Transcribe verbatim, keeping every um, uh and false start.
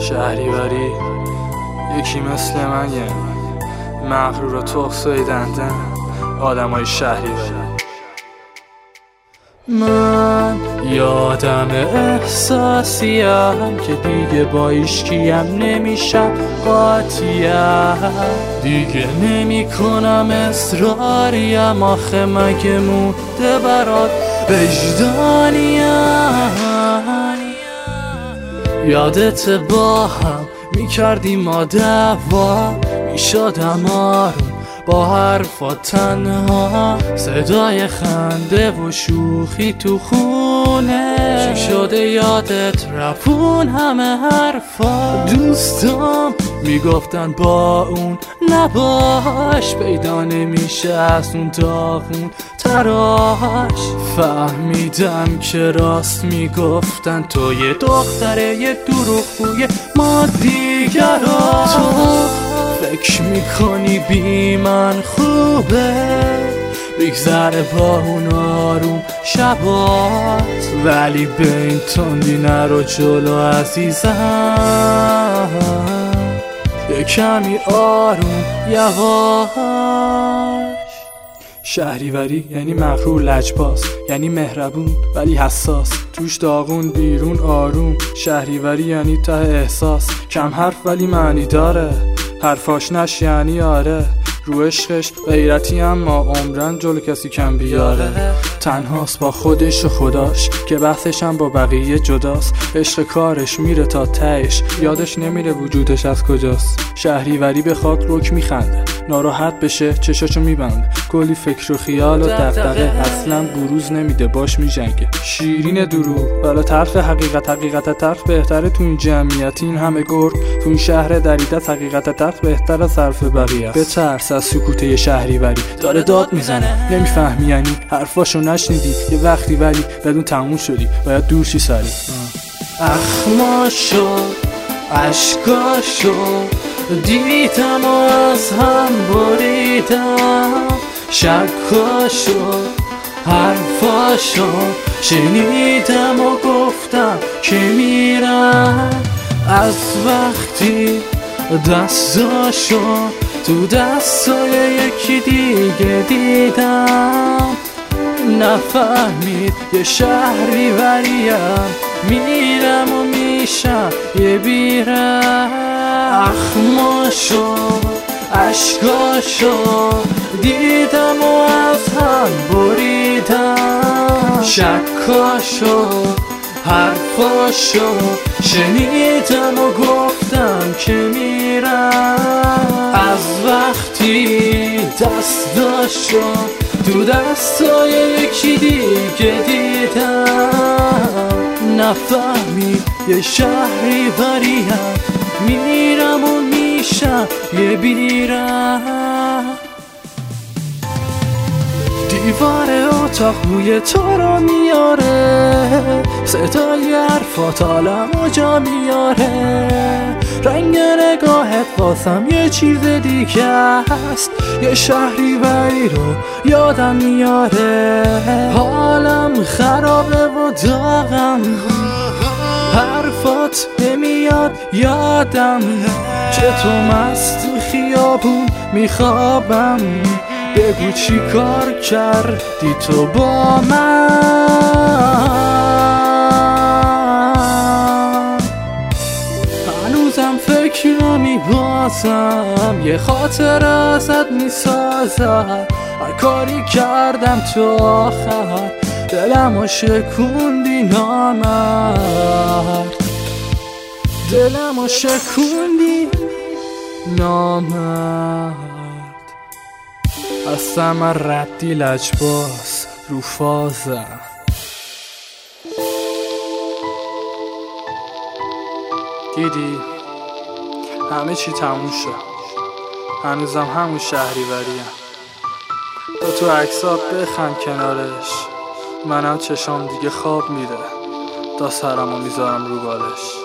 شهریوری یکی مثل من یه مغرور و تخصوی دندن آدم های شهریوری. من یادم احساسیم که دیگه با ایشکیم نمیشم قاطیم، دیگه نمی کنم اصراریم، آخه مگه مونده برات وجدانیم. یادت با هم میکردیم ما دعوا، میشدم آروم با حرفا تنها، صدای خنده و شوخی تو خونه. چی شده یادت رفون همه حرفا؟ دوستام میگفتن با اون نباش، پیدا نمیشه از اون داغون تراش. فهمیدم که راست میگفتن، تو یه دختره یه دروغگوی ما دیگران. تو فکر میکنی بی من خوبه بگذره با اون آروم شبات، ولی به این تندی نرو جلو عزیزم، یه کمی آروم یواش. شهریوری یعنی مغرور لجباز، یعنی مهربون ولی حساس، توش داغون بیرون آروم. شهریوری یعنی ته احساس، کم حرف ولی معنی داره، حرفاش نش یعنی آره. رو عشقش غیرتی اما عمرن جلو کسی کم بیاره. تنهاست با خودش و خداش که بحثش هم با بقیه جداست، عشق کارش میره تا تهش، یادش نمیره وجودش از کجاست. شهریوری به خاک رک میخنده، ناراحت بشه چشاشو میبنده، کلی فکر و خیال و دغدغه، اصلا بروز نمیده باش میجنگه. شیرین دروغ بالا طرف حقیقت، حقیقت طرف بهتره تو این جمعیت، این همه گرگ تو این شهر دریده، حقیقت طرف بهتر از صرف بقیه است. بترس از سکوت یه شهریوری، داره داد میزنه نمیفهمی یعنی حرفاشو نشنیدی یه وقتی، ولی بدون تموم شدی باید دور شی سری. اخماشو عشقاشو دیدم و از هم بریدم، شکاشو حرفاشو شنیدم و گفتم که میرم. از وقتی دستاشو تو دستای یکی دیگه دیدم، نفهمید یه شهریوریم، میرم و میشم یه بیرم. اخماشو عشقاشو دیدم و از هم بریدم، شکاشو حرفاشو شنیدم و گفتم که میرم. از وقتی دست داشتو تو دستای یکی دیگه دیدم، نفهمی یه شهریوریم، میرم و میشم یه بیرم. دیوار اتاق بوی تو رو میاره، صدای حرفات عالمو جا میاره، رنگ نگاهت واسم یه چیز دیگه است، یه شهریوری رو یادم میاره. حالم خرابه و داغم، حرفات نمیاد یادم، که تو مست خیابون میخوابم، بگو چی کار کردی تو با من. هنوزم فکر رو میبازم، یه خاطر ازت میسازم، هر کاری کردم تو آخر دلمو شکوندی نامرد، دلمو شکوندی نامرد. هستم من ردی لجباز رو فازم، دیدی همه چی تموم شد، هنوزم همون شهریوریم. تو تو عکسات بخند کنارش، منم چشام دیگه خواب میره، تا سرمو میذارم رو بالش.